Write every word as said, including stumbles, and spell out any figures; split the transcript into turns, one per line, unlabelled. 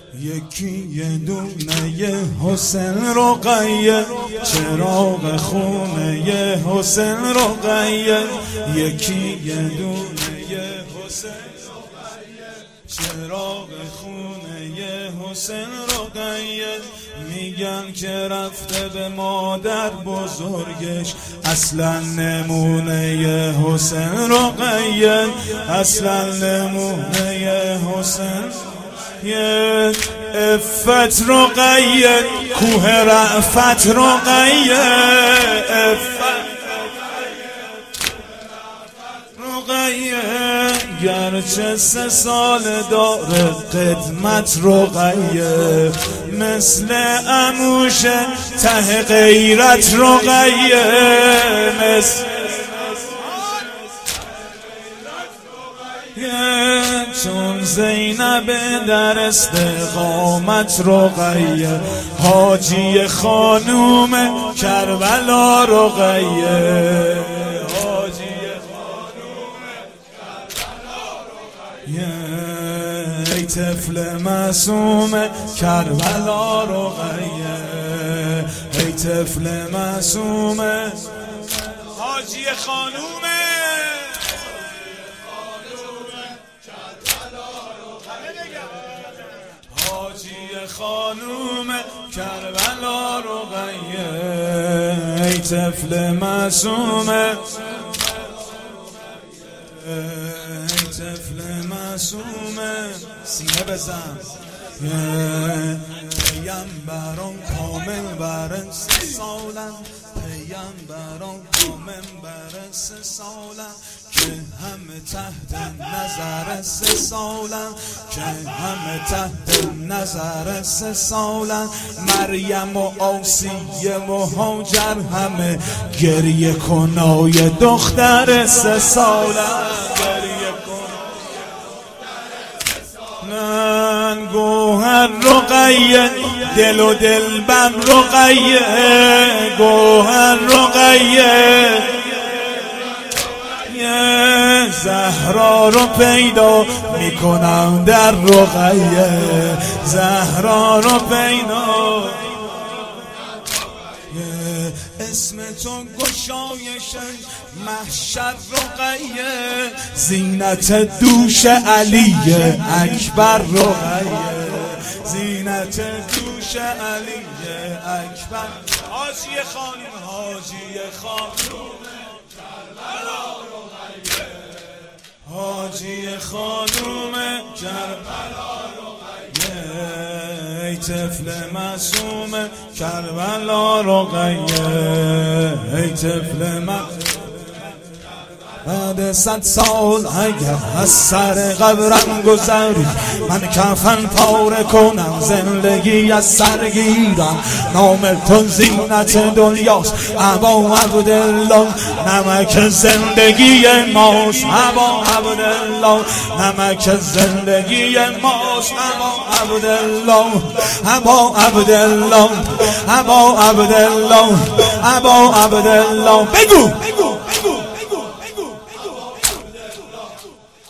یکی یه دونه حسین رقیه، چراغ خونه حسین رقیه. یکی یه دونه حسین رقیه، چراغ خونه حسین رقیه. میگن که رفته به مادر بزرگش، اصلا نمونه حسین رقیه، اصلا نمونه حسین. یه افت رقیه، کوه رأفت رقیه، افت رقیه. گرچه سه سال داره قدمت رقیه، مثل عموشه ته غیرت رقیه، مثل چون زینب در استقامت رقیه، حاجی خانوم کربلا رقیه، حاجی خانوم کربلا رقیه. ای طفل معصوم کربلا رقیه، ای طفل معصوم حاجی خانوم حاجی خانوم کربلا رقیه. ای طفل معصوم، ای طفل معصوم. سینه بزن. پیامبران کامل برن سه سالن، پیامبران کامل برن سه سالن، که همه تحت نظر سه سالن، که همه تحت نظر سه سالن. مریم و آسیه و هاجر همه گریه کنای دختر سه سالن، گریه کنای دختر سه سالن. گوهر رقیه، دل و دلبر رقیه، گوهر رقیه. زهرا رو پیدا میکنم در رقیه، زهرا رو پیدا. اسم تو گشایش محشر رقیه، زینت دوش علی اکبر رقیه، زینت دوش علی اکبر. حاجی خانم، حاجی خانم کربلا رقیه، حاجی خانوم کربلا رقیه. ای طفل معصوم کربلا رقیه، ای طفل معصوم. بعد صد سال اگر از سر قبرم گذری، من کفن پاره کنم زندگی از سر گیرم. نام تو زینت دنیاست ابا عبدالله، نمک زندگی ماست ابا عبدالله، نمک زندگی ماست ابا عبدالله، ابا عبدالله، ابا عبدالله، ابا عبدالله. بگو